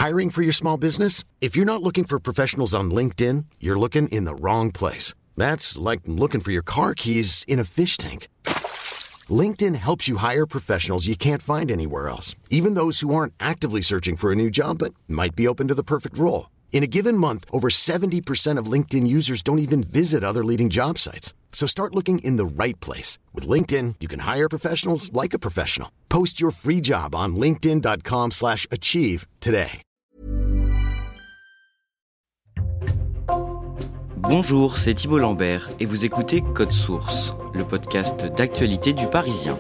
Hiring for your small business? If you're not looking for professionals on LinkedIn, you're looking in the wrong place. That's like looking for your car keys in a fish tank. LinkedIn helps you hire professionals you can't find anywhere else, even those who aren't actively searching for a new job but might be open to the perfect role. In a given month, over 70% of LinkedIn users don't even visit other leading job sites. So start looking in the right place. With LinkedIn, you can hire professionals like a professional. Post your free job on linkedin.com/achieve today. Bonjour, c'est Thibault Lambert et vous écoutez Code Source, le podcast d'actualité du Parisien.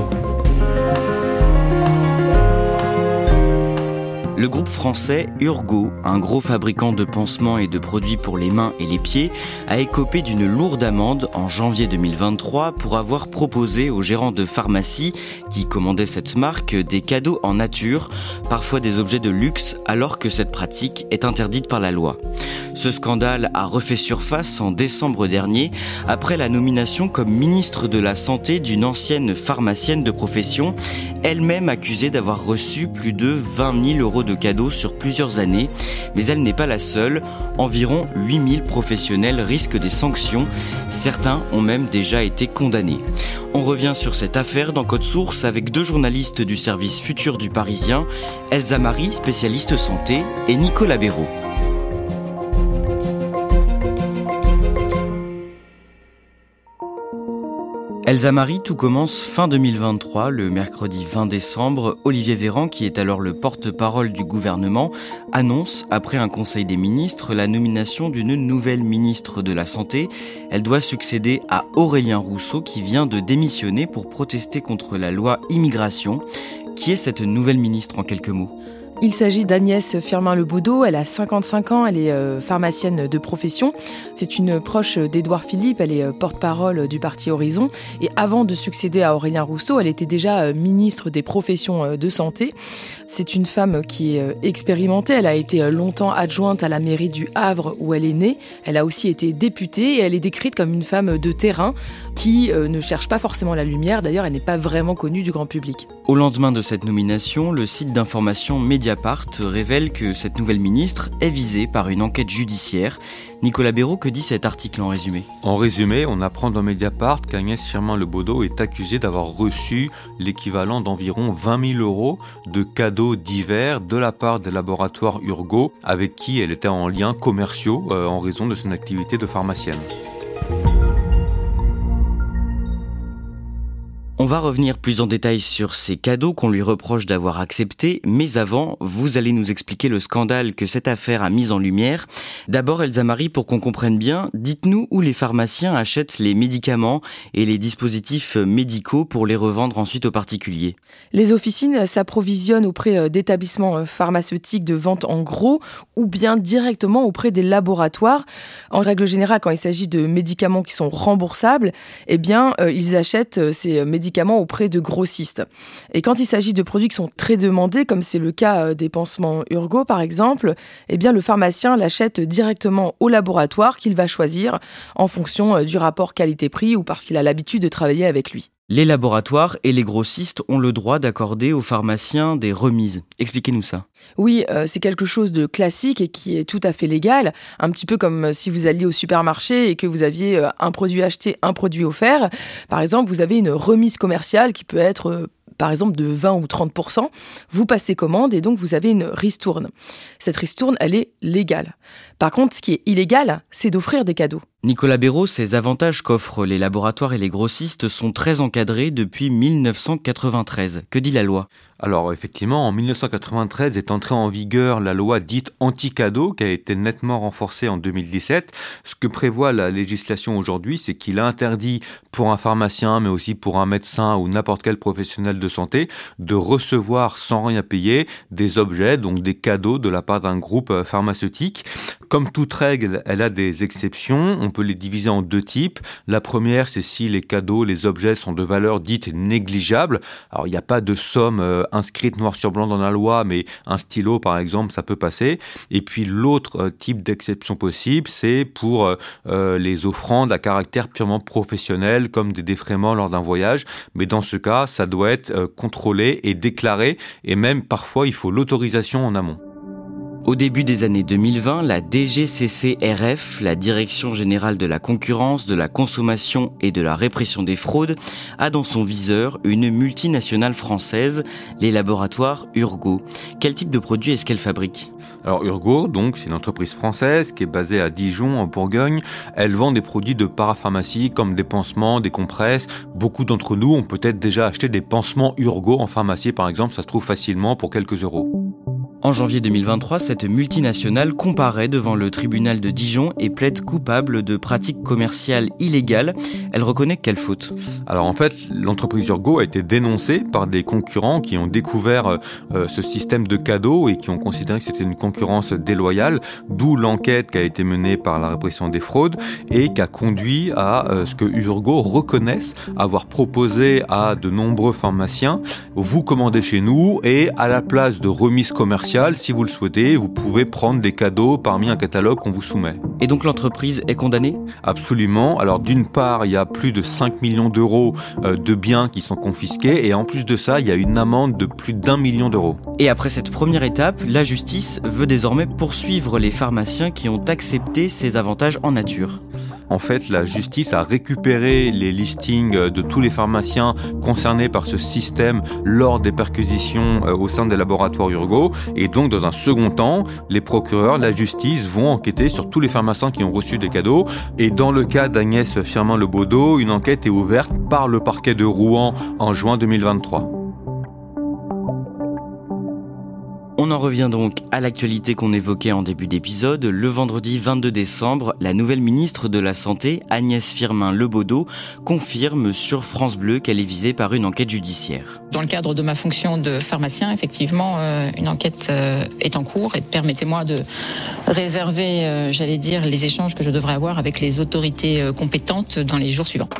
Le groupe français Urgo, un gros fabricant de pansements et de produits pour les mains et les pieds, a écopé d'une lourde amende en janvier 2023 pour avoir proposé aux gérants de pharmacie qui commandaient cette marque des cadeaux en nature, parfois des objets de luxe, alors que cette pratique est interdite par la loi. Ce scandale a refait surface en décembre dernier, après la nomination comme ministre de la Santé d'une ancienne pharmacienne de profession, elle-même accusée d'avoir reçu plus de 20 000 euros de cadeaux sur plusieurs années, mais elle n'est pas la seule. Environ 8 000 professionnels risquent des sanctions. Certains ont même déjà été condamnés. On revient sur cette affaire dans Code Source avec deux journalistes du service Futur du Parisien, Elsa Marie, spécialiste santé, et Nicolas Béraud. Elsa Marie, tout commence fin 2023, le mercredi 20 décembre. Olivier Véran, qui est alors le porte-parole du gouvernement, annonce, après un conseil des ministres, la nomination d'une nouvelle ministre de la Santé. Elle doit succéder à Aurélien Rousseau, qui vient de démissionner pour protester contre la loi immigration. Qui est cette nouvelle ministre en quelques mots ? Il s'agit d'Agnès Firmin-Lebaudot, elle a 55 ans, elle est pharmacienne de profession. C'est une proche d'Édouard Philippe, elle est porte-parole du parti Horizon. Et avant de succéder à Aurélien Rousseau, elle était déjà ministre des professions de santé. C'est une femme qui est expérimentée, elle a été longtemps adjointe à la mairie du Havre où elle est née. Elle a aussi été députée et elle est décrite comme une femme de terrain qui ne cherche pas forcément la lumière. D'ailleurs, elle n'est pas vraiment connue du grand public. Au lendemain de cette nomination, le site d'information Mediapart révèle que cette nouvelle ministre est visée par une enquête judiciaire. Nicolas Béraud, que dit cet article en résumé ? En résumé, on apprend dans Mediapart qu'Agnès Firmin-Lebaudot est accusée d'avoir reçu l'équivalent d'environ 20 000 euros de cadeaux divers de la part des laboratoires Urgo, avec qui elle était en liens commerciaux en raison de son activité de pharmacienne. On va revenir plus en détail sur ces cadeaux qu'on lui reproche d'avoir acceptés, mais avant, vous allez nous expliquer le scandale que cette affaire a mis en lumière. D'abord, Elsa Marie, pour qu'on comprenne bien, dites-nous où les pharmaciens achètent les médicaments et les dispositifs médicaux pour les revendre ensuite aux particuliers. Les officines s'approvisionnent auprès d'établissements pharmaceutiques de vente en gros ou bien directement auprès des laboratoires. En règle générale, quand il s'agit de médicaments qui sont remboursables, ils achètent ces médicaments auprès de grossistes. Et quand il s'agit de produits qui sont très demandés, comme c'est le cas des pansements Urgo par exemple, le pharmacien l'achète directement au laboratoire qu'il va choisir en fonction du rapport qualité-prix ou parce qu'il a l'habitude de travailler avec lui. Les laboratoires et les grossistes ont le droit d'accorder aux pharmaciens des remises. Expliquez-nous ça. Oui, c'est quelque chose de classique et qui est tout à fait légal. Un petit peu comme si vous alliez au supermarché et que vous aviez un produit acheté, un produit offert. Par exemple, vous avez une remise commerciale qui peut être par exemple de 20 ou 30%, vous passez commande et donc vous avez une ristourne. Cette ristourne, elle est légale. Par contre, ce qui est illégal, c'est d'offrir des cadeaux. Nicolas Béraud, ces avantages qu'offrent les laboratoires et les grossistes sont très encadrés depuis 1993. Que dit la loi ? Alors effectivement, en 1993 est entrée en vigueur la loi dite anti-cadeau qui a été nettement renforcée en 2017. Ce que prévoit la législation aujourd'hui, c'est qu'il est interdit pour un pharmacien, mais aussi pour un médecin ou n'importe quel professionnel de santé, de recevoir sans rien payer des objets, donc des cadeaux de la part d'un groupe pharmaceutique. Comme toute règle, elle a des exceptions. On peut les diviser en deux types. La première, c'est si les cadeaux, les objets sont de valeur dite négligeable. Alors, il n'y a pas de somme inscrite noir sur blanc dans la loi, mais un stylo, par exemple, ça peut passer. Et puis, l'autre type d'exception possible, c'est pour les offrandes à caractère purement professionnel, comme des défraiements lors d'un voyage. Mais dans ce cas, ça doit être contrôlé et déclaré. Et même, parfois, il faut l'autorisation en amont. Au début des années 2020, la DGCCRF, la Direction générale de la concurrence, de la consommation et de la répression des fraudes, a dans son viseur une multinationale française, les laboratoires Urgo. Quel type de produits est-ce qu'elle fabrique ? Alors Urgo, donc, c'est une entreprise française qui est basée à Dijon, en Bourgogne. Elle vend des produits de parapharmacie comme des pansements, des compresses. Beaucoup d'entre nous ont peut-être déjà acheté des pansements Urgo en pharmacie, par exemple. Ça se trouve facilement pour quelques euros. En janvier 2023, cette multinationale comparaît devant le tribunal de Dijon et plaide coupable de pratiques commerciales illégales. Elle reconnaît quelle faute ? Alors en fait, l'entreprise Urgo a été dénoncée par des concurrents qui ont découvert ce système de cadeaux et qui ont considéré que c'était une concurrence déloyale, d'où l'enquête qui a été menée par la répression des fraudes et qui a conduit à ce que Urgo reconnaisse avoir proposé à de nombreux pharmaciens « Vous commandez chez nous et à la place de remise commerciale, si vous le souhaitez, vous pouvez prendre des cadeaux parmi un catalogue qu'on vous soumet. » Et donc l'entreprise est condamnée ? Absolument. Alors d'une part, il y a plus de 5 millions d'euros de biens qui sont confisqués et en plus de ça, il y a une amende de plus d'1 million d'euros. Et après cette première étape, la justice veut désormais poursuivre les pharmaciens qui ont accepté ces avantages en nature. En fait, la justice a récupéré les listings de tous les pharmaciens concernés par ce système lors des perquisitions au sein des laboratoires Urgo. Et donc, dans un second temps, les procureurs, la justice vont enquêter sur tous les pharmaciens qui ont reçu des cadeaux. Et dans le cas d'Agnès Firmin-Lebaudot, une enquête est ouverte par le parquet de Rouen en juin 2023. On en revient donc à l'actualité qu'on évoquait en début d'épisode. Le vendredi 22 décembre, la nouvelle ministre de la Santé, Agnès Firmin-Lebaudot, confirme sur France Bleu qu'elle est visée par une enquête judiciaire. Dans le cadre de ma fonction de pharmacien, effectivement, une enquête est en cours et permettez-moi de réserver, les échanges que je devrais avoir avec les autorités compétentes dans les jours suivants.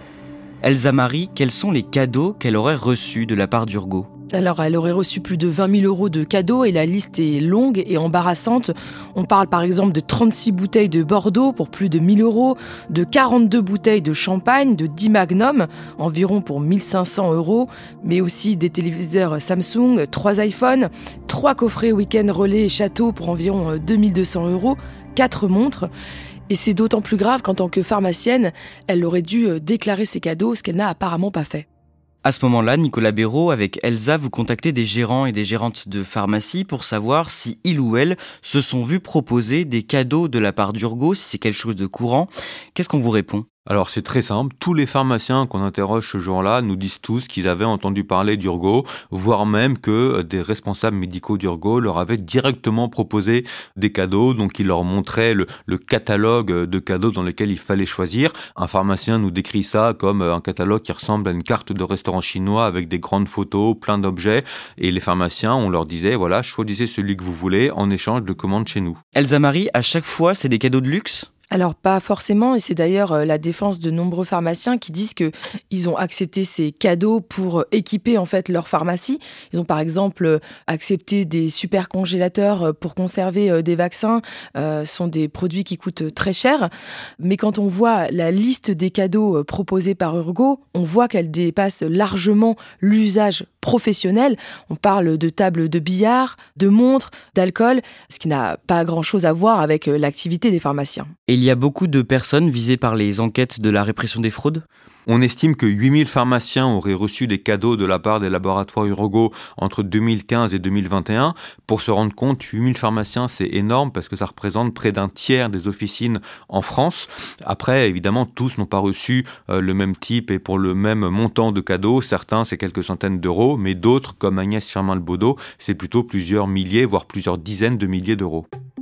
Elsa Marie, quels sont les cadeaux qu'elle aurait reçus de la part d'Urgo ? Alors, elle aurait reçu plus de 20 000 euros de cadeaux et la liste est longue et embarrassante. On parle par exemple de 36 bouteilles de Bordeaux pour plus de 1 000 euros, de 42 bouteilles de champagne, de 10 Magnum, environ pour 1 500 euros, mais aussi des téléviseurs Samsung, 3 iPhones, 3 coffrets week-end relais et château pour environ 2 200 euros, 4 montres. Et c'est d'autant plus grave qu'en tant que pharmacienne, elle aurait dû déclarer ses cadeaux, ce qu'elle n'a apparemment pas fait. À ce moment-là, Nicolas Béraud, avec Elsa, vous contactez des gérants et des gérantes de pharmacie pour savoir si ils ou elles se sont vus proposer des cadeaux de la part d'Urgo, si c'est quelque chose de courant. Qu'est-ce qu'on vous répond ? Alors c'est très simple, tous les pharmaciens qu'on interroge ce jour-là nous disent tous qu'ils avaient entendu parler d'Urgo, voire même que des responsables médicaux d'Urgo leur avaient directement proposé des cadeaux, donc ils leur montraient le catalogue de cadeaux dans lesquels il fallait choisir. Un pharmacien nous décrit ça comme un catalogue qui ressemble à une carte de restaurant chinois avec des grandes photos, plein d'objets, et les pharmaciens, on leur disait, voilà, choisissez celui que vous voulez en échange de commandes chez nous. Elsa Marie, à chaque fois, c'est des cadeaux de luxe ? Alors pas forcément, et c'est d'ailleurs la défense de nombreux pharmaciens qui disent qu'ils ont accepté ces cadeaux pour équiper en fait leur pharmacie. Ils ont par exemple accepté des super congélateurs pour conserver des vaccins. Ce sont des produits qui coûtent très cher. Mais quand on voit la liste des cadeaux proposés par Urgo, on voit qu'elle dépasse largement l'usage professionnel. On parle de tables de billard, de montres, d'alcool, ce qui n'a pas grand-chose à voir avec l'activité des pharmaciens. Et il y a beaucoup de personnes visées par les enquêtes de la répression des fraudes ? On estime que 8000 pharmaciens auraient reçu des cadeaux de la part des laboratoires Urgo entre 2015 et 2021. Pour se rendre compte, 8000 pharmaciens, c'est énorme parce que ça représente près d'un tiers des officines en France. Après, évidemment, tous n'ont pas reçu le même type et pour le même montant de cadeaux. Certains, c'est quelques centaines d'euros, mais d'autres, comme Agnès Firmin-Lebaudot, c'est plutôt plusieurs milliers, voire plusieurs dizaines de milliers d'euros.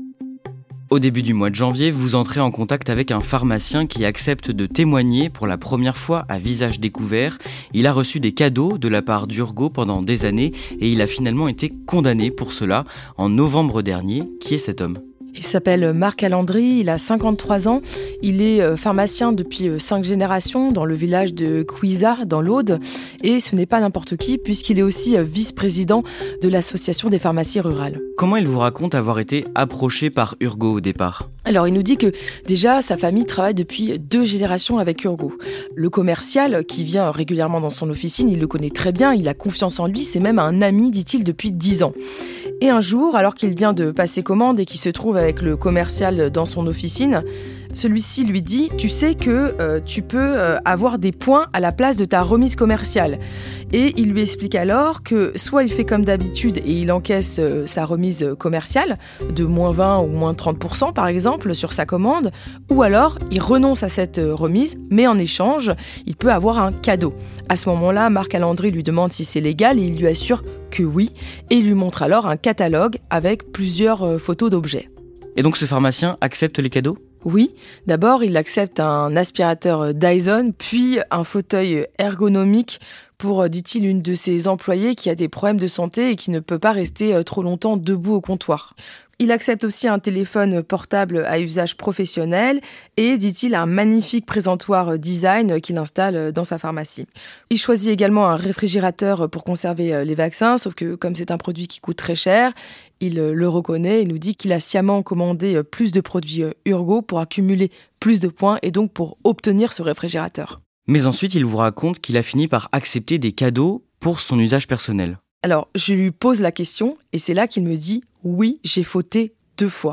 Au début du mois de janvier, vous entrez en contact avec un pharmacien qui accepte de témoigner pour la première fois à visage découvert. Il a reçu des cadeaux de la part d'Urgo pendant des années et il a finalement été condamné pour cela en novembre dernier. Qui est cet homme ? Il s'appelle Marc Alandry, il a 53 ans. Il est pharmacien depuis 5 générations dans le village de Couisat, dans l'Aude. Et ce n'est pas n'importe qui, puisqu'il est aussi vice-président de l'association des pharmacies rurales. Comment il vous raconte avoir été approché par Urgo au départ ? Alors, il nous dit que déjà, sa famille travaille depuis 2 générations avec Urgo. Le commercial, qui vient régulièrement dans son officine, il le connaît très bien, il a confiance en lui, c'est même un ami, dit-il, depuis 10 ans. Et un jour, alors qu'il vient de passer commande et qu'il se trouve avec le commercial dans son officine, celui-ci lui dit « Tu sais que tu peux avoir des points à la place de ta remise commerciale ». Et il lui explique alors que soit il fait comme d'habitude et il encaisse sa remise commerciale de moins 20 ou moins 30% par exemple sur sa commande, ou alors il renonce à cette remise, mais en échange, il peut avoir un cadeau. À ce moment-là, Marc Alandry lui demande si c'est légal et il lui assure que oui, et il lui montre alors un catalogue avec plusieurs photos d'objets. Et donc ce pharmacien accepte les cadeaux ? Oui, d'abord il accepte un aspirateur Dyson, puis un fauteuil ergonomique pour, dit-il, une de ses employées qui a des problèmes de santé et qui ne peut pas rester trop longtemps debout au comptoir. Il accepte aussi un téléphone portable à usage professionnel et, dit-il, un magnifique présentoir design qu'il installe dans sa pharmacie. Il choisit également un réfrigérateur pour conserver les vaccins, sauf que comme c'est un produit qui coûte très cher, il le reconnaît et nous dit qu'il a sciemment commandé plus de produits Urgo pour accumuler plus de points et donc pour obtenir ce réfrigérateur. Mais ensuite, il vous raconte qu'il a fini par accepter des cadeaux pour son usage personnel. Alors, je lui pose la question et c'est là qu'il me dit « Oui, j'ai fauté 2 fois ».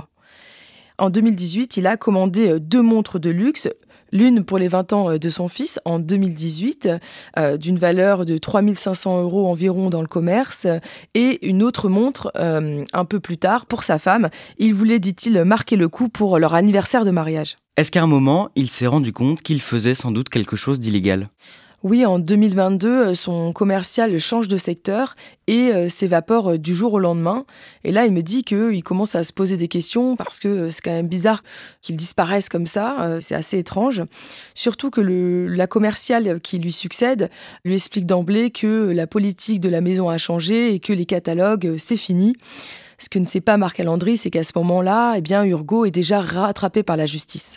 En 2018, il a commandé 2 montres de luxe, l'une pour les 20 ans de son fils en 2018, d'une valeur de 3 500 € environ dans le commerce, et une autre montre un peu plus tard pour sa femme. Il voulait, dit-il, marquer le coup pour leur anniversaire de mariage. Est-ce qu'à un moment, il s'est rendu compte qu'il faisait sans doute quelque chose d'illégal ? Oui, en 2022, son commercial change de secteur et s'évapore du jour au lendemain. Et là, il me dit qu'il commence à se poser des questions parce que c'est quand même bizarre qu'il disparaisse comme ça. C'est assez étrange. Surtout que la commerciale qui lui succède lui explique d'emblée que la politique de la maison a changé et que les catalogues, c'est fini. Ce que ne sait pas Marc Alandry, c'est qu'à ce moment-là, Urgo est déjà rattrapé par la justice.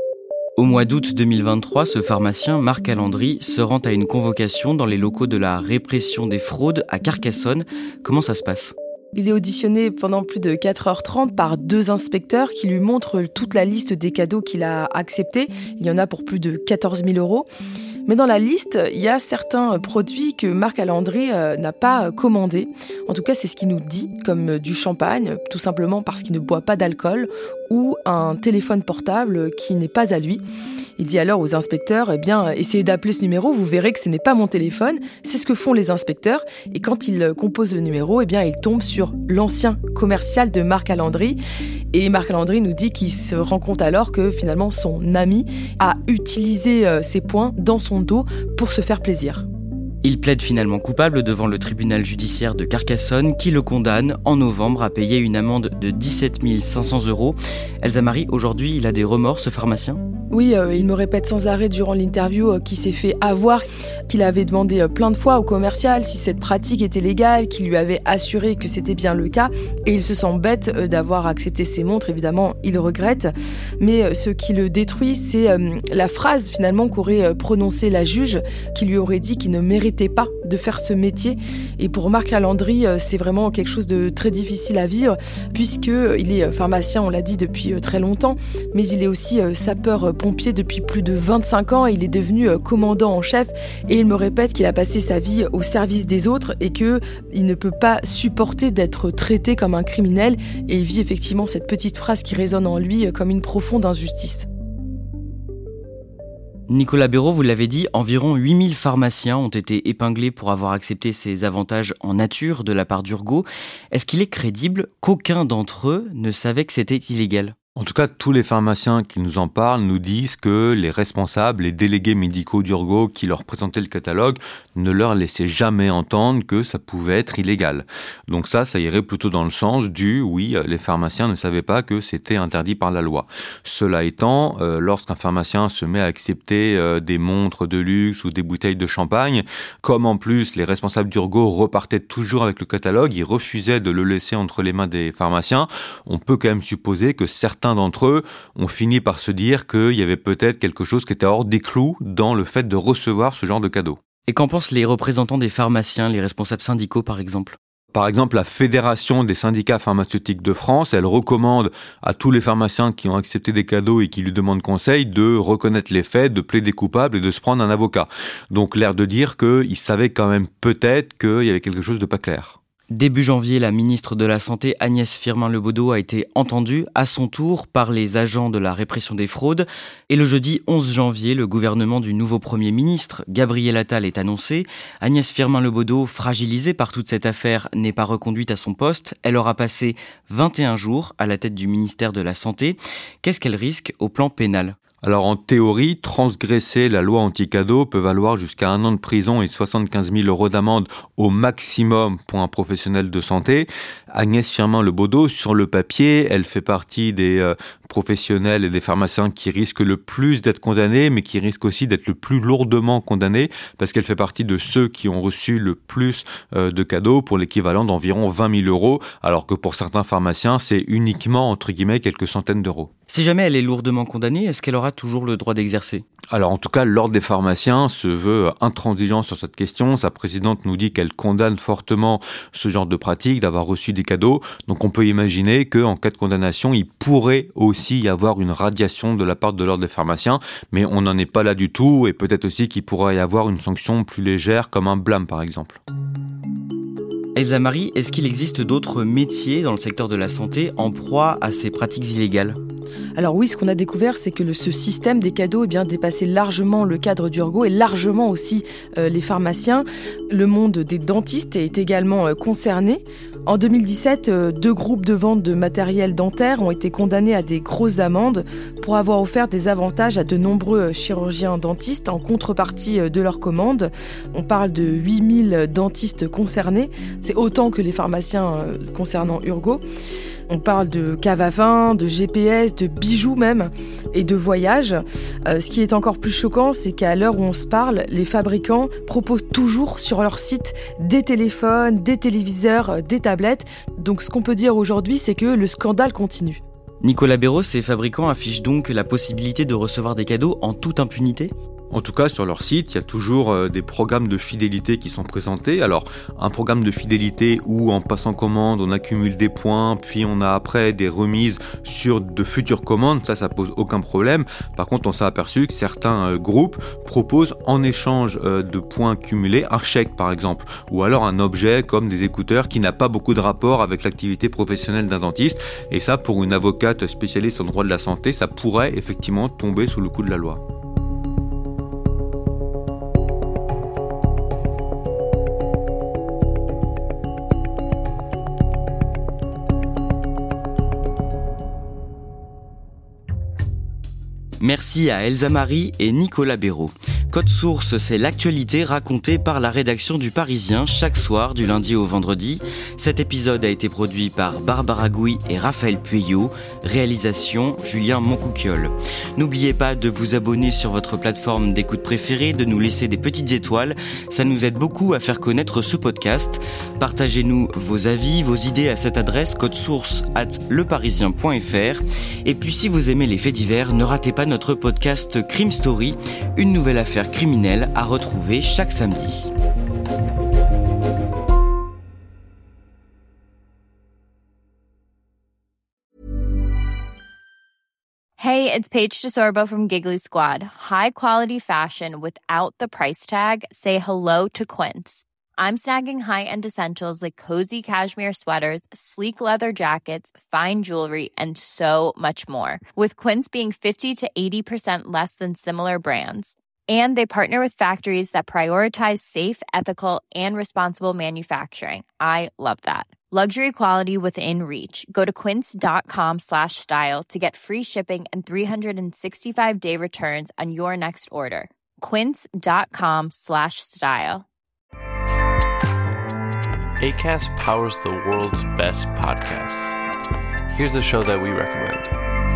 Au mois d'août 2023, ce pharmacien, Marc Alandry, se rend à une convocation dans les locaux de la répression des fraudes à Carcassonne. Comment ça se passe ? Il est auditionné pendant plus de 4h30 par 2 inspecteurs qui lui montrent toute la liste des cadeaux qu'il a acceptés. Il y en a pour plus de 14 000 €. Mais dans la liste, il y a certains produits que Marc Alandry n'a pas commandés. En tout cas, c'est ce qu'il nous dit, comme du champagne, tout simplement parce qu'il ne boit pas d'alcool, ou un téléphone portable qui n'est pas à lui. Il dit alors aux inspecteurs, essayez d'appeler ce numéro, vous verrez que ce n'est pas mon téléphone. C'est ce que font les inspecteurs. Et quand ils composent le numéro, ils tombent sur l'ancien commercial de Marc Alandry. Et Marc Alandry nous dit qu'il se rend compte alors que finalement son ami a utilisé ses points dans son dos pour se faire plaisir. Il plaide finalement coupable devant le tribunal judiciaire de Carcassonne qui le condamne en novembre à payer une amende de 17 500 €. Elsa Marie, aujourd'hui, il a des remords, ce pharmacien ? Oui, il me répète sans arrêt durant l'interview qu'il s'est fait avoir, qu'il avait demandé plein de fois au commercial si cette pratique était légale, qu'il lui avait assuré que c'était bien le cas, et il se sent bête d'avoir accepté ces montres, évidemment, il regrette. Mais ce qui le détruit, c'est la phrase finalement qu'aurait prononcée la juge, qui lui aurait dit qu'il ne méritait pas de faire ce métier. Et pour Marc Alandry, c'est vraiment quelque chose de très difficile à vivre, puisqu'il est pharmacien, on l'a dit, depuis très longtemps, mais il est aussi sapeur-pompier depuis plus de 25 ans. Il est devenu commandant en chef et il me répète qu'il a passé sa vie au service des autres et qu'il ne peut pas supporter d'être traité comme un criminel, et il vit effectivement cette petite phrase qui résonne en lui comme une profonde injustice. Nicolas Béraud, vous l'avez dit, environ 8000 pharmaciens ont été épinglés pour avoir accepté ces avantages en nature de la part d'Urgo. Est-ce qu'il est crédible qu'aucun d'entre eux ne savait que c'était illégal ? En tout cas, tous les pharmaciens qui nous en parlent nous disent que les responsables, les délégués médicaux d'Urgo qui leur présentaient le catalogue ne leur laissaient jamais entendre que ça pouvait être illégal. Donc ça irait plutôt dans le sens du oui, les pharmaciens ne savaient pas que c'était interdit par la loi. Cela étant, lorsqu'un pharmacien se met à accepter des montres de luxe ou des bouteilles de champagne, comme en plus les responsables d'Urgo repartaient toujours avec le catalogue, ils refusaient de le laisser entre les mains des pharmaciens, on peut quand même supposer que certains d'entre eux ont fini par se dire qu'il y avait peut-être quelque chose qui était hors des clous dans le fait de recevoir ce genre de cadeau. Et qu'en pensent les représentants des pharmaciens, les responsables syndicaux par exemple ? Par exemple, la Fédération des syndicats pharmaceutiques de France, elle recommande à tous les pharmaciens qui ont accepté des cadeaux et qui lui demandent conseil de reconnaître les faits, de plaider coupable et de se prendre un avocat. Donc l'air de dire qu'ils savaient quand même peut-être qu'il y avait quelque chose de pas clair. Début janvier, la ministre de la Santé, Agnès Firmin-Le Bodo, a été entendue à son tour par les agents de la répression des fraudes. Et le jeudi 11 janvier, le gouvernement du nouveau Premier ministre, Gabriel Attal, est annoncé. Agnès Firmin-Le Bodo, fragilisée par toute cette affaire, n'est pas reconduite à son poste. Elle aura passé 21 jours à la tête du ministère de la Santé. Qu'est-ce qu'elle risque au plan pénal ? Alors en théorie, transgresser la loi anti-cadeau peut valoir jusqu'à 1 an de prison et 75 000 € d'amende au maximum pour un professionnel de santé. Agnès Firmin-Le Bodo, sur le papier, elle fait partie des professionnels et des pharmaciens qui risquent le plus d'être condamnés, mais qui risquent aussi d'être le plus lourdement condamnés, parce qu'elle fait partie de ceux qui ont reçu le plus de cadeaux pour l'équivalent d'environ 20 000 €, alors que pour certains pharmaciens, c'est uniquement, entre guillemets, quelques centaines d'euros. Si jamais elle est lourdement condamnée, est-ce qu'elle aura toujours le droit d'exercer ? Alors en tout cas, l'Ordre des pharmaciens se veut intransigeant sur cette question. Sa présidente nous dit qu'elle condamne fortement ce genre de pratique, d'avoir reçu des cadeaux. Donc on peut imaginer qu'en cas de condamnation, il pourrait aussi y avoir une radiation de la part de l'Ordre des pharmaciens, mais on n'en est pas là du tout, et peut-être aussi qu'il pourrait y avoir une sanction plus légère, comme un blâme par exemple. Elsa Marie, est-ce qu'il existe d'autres métiers dans le secteur de la santé en proie à ces pratiques illégales ? Alors oui, ce qu'on a découvert, c'est que ce système des cadeaux dépassait largement le cadre d'Urgo et largement aussi les pharmaciens. Le monde des dentistes est également concerné. En 2017, 2 groupes de vente de matériel dentaire ont été condamnés à des grosses amendes pour avoir offert des avantages à de nombreux chirurgiens dentistes en contrepartie de leurs commandes. On parle de 8000 dentistes concernés. C'est autant que les pharmaciens concernant Urgo. On parle de cave à vin, de GPS, de bijoux même, et de voyages. Ce qui est encore plus choquant, c'est qu'à l'heure où on se parle, les fabricants proposent toujours sur leur site des téléphones, des téléviseurs, des tablettes. Donc ce qu'on peut dire aujourd'hui, c'est que le scandale continue. Nicolas Béraud, ces fabricants affichent donc la possibilité de recevoir des cadeaux en toute impunité ? En tout cas, sur leur site, il y a toujours des programmes de fidélité qui sont présentés. Alors, un programme de fidélité où, en passant commande, on accumule des points, puis on a après des remises sur de futures commandes, ça pose aucun problème. Par contre, on s'est aperçu que certains groupes proposent en échange de points cumulés un chèque, par exemple, ou alors un objet comme des écouteurs qui n'a pas beaucoup de rapport avec l'activité professionnelle d'un dentiste. Et ça, pour une avocate spécialiste en droit de la santé, ça pourrait effectivement tomber sous le coup de la loi. Merci à Elsa Marie et Nicolas Béraud. Code Source, c'est l'actualité racontée par la rédaction du Parisien chaque soir du lundi au vendredi. Cet épisode a été produit par Barbara Gouy et Raphaël Pueyo. Réalisation, Julien Moncouquiol. N'oubliez pas de vous abonner sur votre plateforme d'écoute préférée, de nous laisser des petites étoiles. Ça nous aide beaucoup à faire connaître ce podcast. Partagez-nous vos avis, vos idées à cette adresse codesource@leparisien.fr. Et puis si vous aimez les faits divers, ne ratez pas notre podcast Crime Story, une nouvelle affaire criminelle à retrouver chaque samedi. Hey, it's Paige DeSorbo from Giggly Squad. High quality fashion without the price tag. Say hello to Quince. I'm snagging high-end essentials like cozy cashmere sweaters, sleek leather jackets, fine jewelry, and so much more. With Quince being 50 to 80% less than similar brands. And they partner with factories that prioritize safe, ethical, and responsible manufacturing. I love that. Luxury quality within reach. Go to quince.com/style to get free shipping and 365-day returns on your next order. Quince.com/style. Acast powers the world's best podcasts. Here's a show that we recommend.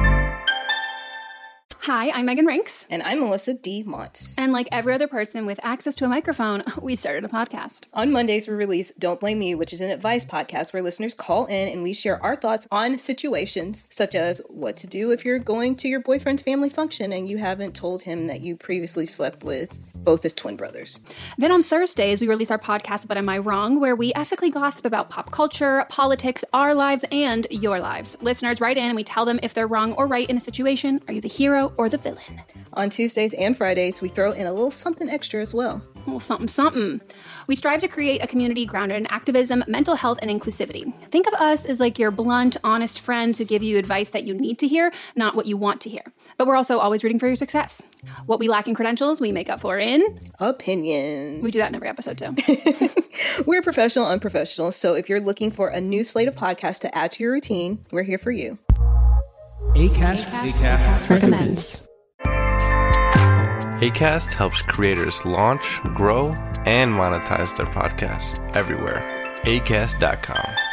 Hi, I'm Megan Rinks. And I'm Melissa D. Montz. And like every other person with access to a microphone, we started a podcast. On Mondays, we release Don't Blame Me, which is an advice podcast where listeners call in and we share our thoughts on situations such as what to do if you're going to your boyfriend's family function and you haven't told him that you previously slept with both as twin brothers. Then on Thursdays, we release our podcast, But Am I Wrong?, where we ethically gossip about pop culture, politics, our lives, and your lives. Listeners write in and we tell them if they're wrong or right in a situation. Are you the hero or the villain? On Tuesdays and Fridays, we throw in a little something extra as well. A little something, something. We strive to create a community grounded in activism, mental health, and inclusivity. Think of us as like your blunt, honest friends who give you advice that you need to hear, not what you want to hear. But we're also always rooting for your success. What we lack in credentials, we make up for in opinions. We do that in every episode too. We're professional unprofessionals, so if you're looking for a new slate of podcasts to add to your routine, we're here for you. Acast recommends. Acast helps creators launch, grow, and monetize their podcasts everywhere. Acast.com.